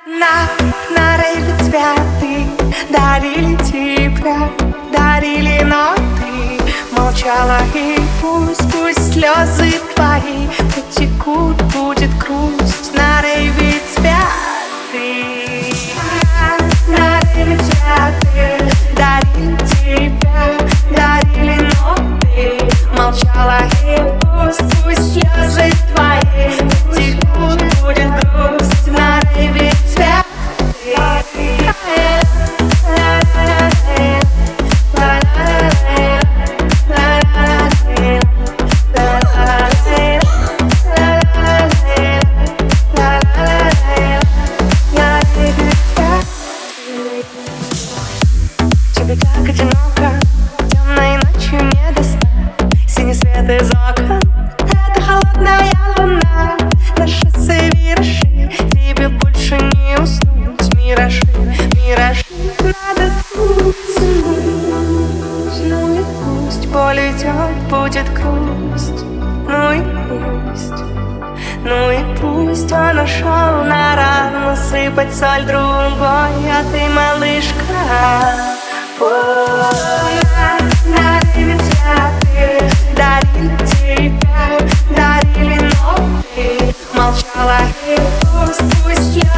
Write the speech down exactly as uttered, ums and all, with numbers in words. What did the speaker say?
На, на рейве цветы дарили тебя, дарили, но ты молчала. И пусть, пусть слезы твои потекут, будет грусть. На рейве цветы, на, на рейве цветы дарили тебя, дарили, но ты молчала. И пусть, пусть слезы твои потекут, будет грусть. На рейве тебе так одиноко, темной ночью не до сна. Синий свет из окон, это холодная луна. На шоссе виражи, тебе больше не уснуть. Миражи, миражи, надо уснуть. Ну и пусть боль идет, будет грусть. Ну и пусть, ну и пусть он ушел на рану сыпать соль другой, а ты, малышка. На, на рейве цветы дарили тебя, дарили, но ты молчала. И пусть, пусть